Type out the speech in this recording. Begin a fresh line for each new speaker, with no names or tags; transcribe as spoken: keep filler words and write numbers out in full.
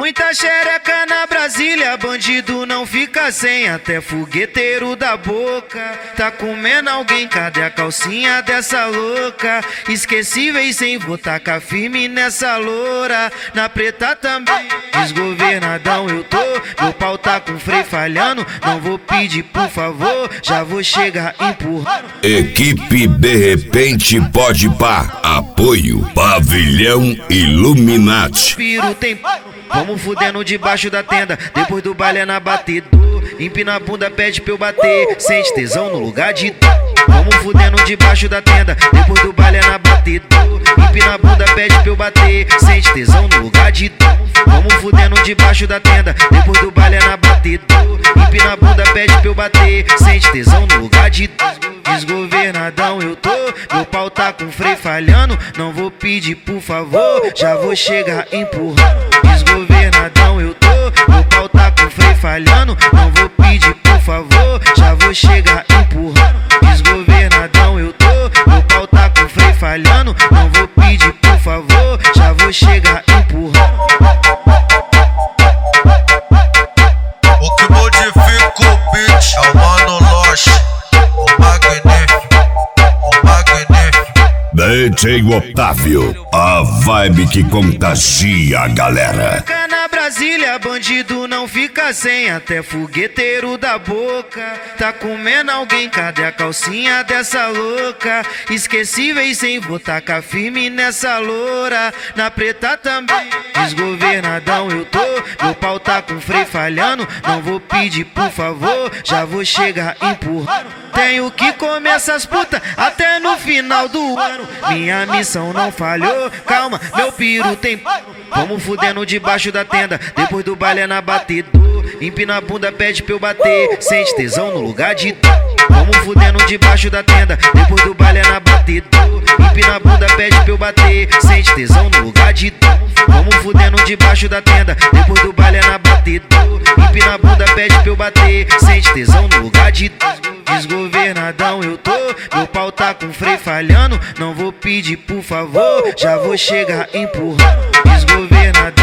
Muita xereca na Brasília, bandido não fica sem, até fogueteiro da boca tá comendo alguém. Cadê a calcinha dessa louca? Esquecíveis sem vou tacar firme nessa loura. Na preta também, desgovernadão eu tô. Meu pau tá com freio falhando, não vou pedir por favor, já vou chegar empurrando.
Equipe De Repente Pode Pá, apoio Pavilhão Illuminati.
Piro tem, vamos fudendo debaixo da tenda, depois do baile é na batida. Empina a bunda, pede pra eu bater, sente tesão no lugar de vamos fudendo debaixo da tenda, depois do baile é na batida. Empina a bunda, pede pra eu bater, sente tesão no lugar de vamos fudendo debaixo da tenda, depois do baile é na batida. Empina a bunda, pede pra eu bater, sente tesão no lugar de desgovernadão eu tô. Meu pau tá com freio falhando, não vou pedir por favor, já vou chegar empurrando. Desgovernadão eu tô, meu pau tá com freio falhando, não vou pedir por favor, já vou chegar empurrando. Desgovernadão eu tô, meu pau tá com freio falhando, não vou pedir por favor, já vou chegar empurrando.
O que modifica o beat é o Mano Loche, o magnífico, o magnífico.
D J Otávio, a vibe que contagia a galera.
Na Brasília, bandido não fica sem, até fogueteiro da boca tá comendo alguém. Cadê a calcinha dessa louca? Esquecíveis sem vou tacar firme nessa loura. Na preta também, desgovernadão eu tô. Meu pau tá com freio falhando, não vou pedir por favor, já vou chegar empurrando. Tenho que comer essas putas até no final do ano. Minha missão não falhou, calma, meu piro tem. Vamos fudendo debaixo da tenda, depois do baile é na batida. Empina a bunda, pede pra eu bater, sente tesão no lugar de vamos fudendo debaixo da tenda, depois do baile é na batida. Empina a bunda, pede pra eu bater, sente tesão no lugar de vamos fudendo debaixo da tenda, depois do baile é na batida. Empina a bunda, pede pra eu bater, sente tesão no lugar de desgovernadão eu tô. Meu pau tá com freio falhando, não vou pedir por favor, já vou chegar empurrando. Desgovernadão